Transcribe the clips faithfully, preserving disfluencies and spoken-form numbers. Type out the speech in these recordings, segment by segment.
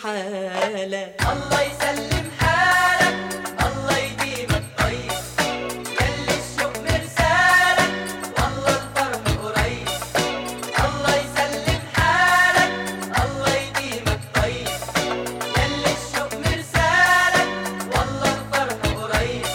حالك. الله يسلم حالك، الله يديمك طيب، يلي الشوق مرسالك والله الفرح قريب. الله يسلم حالك، الله يديمك طيب، يلي الشوق مرسالك والله الفرح قريب.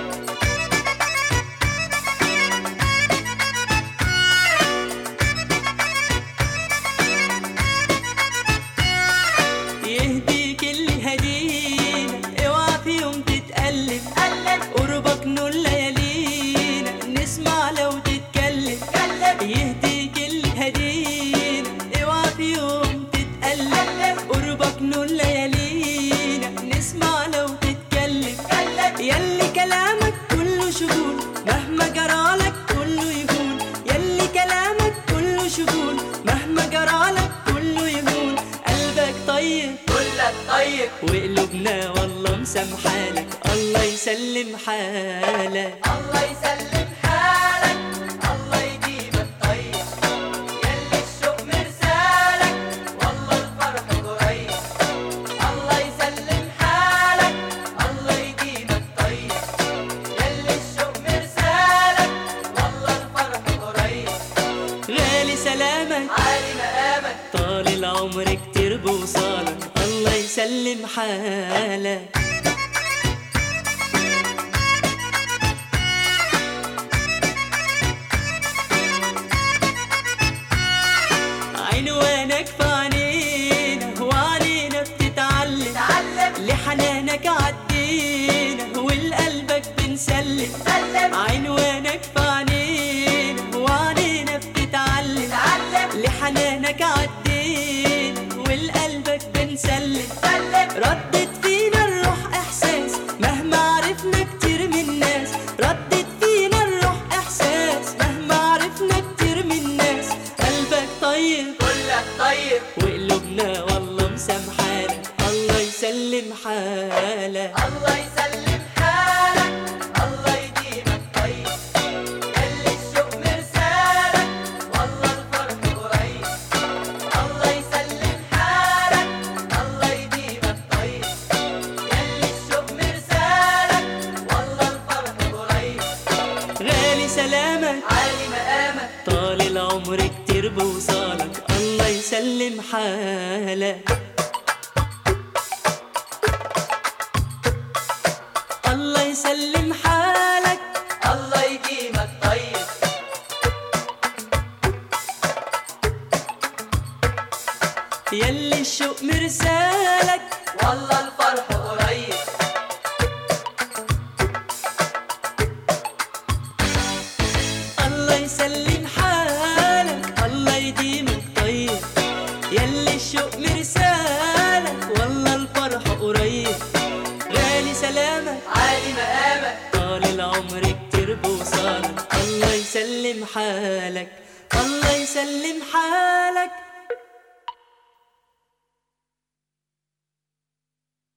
يهديك اللي هدينا، اوعى في يوم تتقلب، قربك نور ليالينا، نسمع لو تتكلم. يهديك اللي هدينا، اوعى في يوم تتقلب، قربك نور ليالينا، نسمع لو تتكلم. يلي كلامك كله شجون، مهما جرالك كله يهون. يلي كلامك كله شجون، مهما جرالك كله يهون. قلبك طيب كلك طيب وقلوبنا والله مسامحالك. الله يسلم حالك. الله يسلم حالك، الله يديمك طيب، يلي الشوق مرسالك والله الفرح قريب. الله يسلم حالك، الله يديمك طيب، يلي الشوق مرسالك والله الفرح قريب. غالي سلامك عالي مقامك، طال العمر كتير بوصالك. الله يسلم حالك. عنوانك في عينينا وعلينا بتتعلم، لحنانك عدينا والقلبك بنسلم. عنوانك في عينينا وعلينا بتتعلم، لحنانك عدينا والقلبك بنسلم. ردت فينا الروح احساس مهما عرفنا كتير من ناس. ردت فينا الروح احساس مهما عرفنا كتير من ناس. قلبك طيب كلك طيب وقلوبنا والله مسامحالك. الله يسلم حالك. الله يسلم حالك، الله يديمك طيب، يلي الشوق مرسالك والله الفرح قريب. الله يسلم حالك، الله يديمك طيب، يلي الشوق مرسالك والله الفرح قريب. غالي سلامك عالي مقامك، طال العمر كتير بوصالك. الله يسلم حالك. الله يسلم حالك. الله يديمك طيب، يلي الشوق مرسالك والله الفرح قريب. الله يسلم حالك. الله يديمك طيب، يلي الشوق مرسالك والله الفرح قريب. غالي سلامك عالي مقامك، طال العمر كتير بوصالك. الله يسلم حالك. الله يسلم حالك.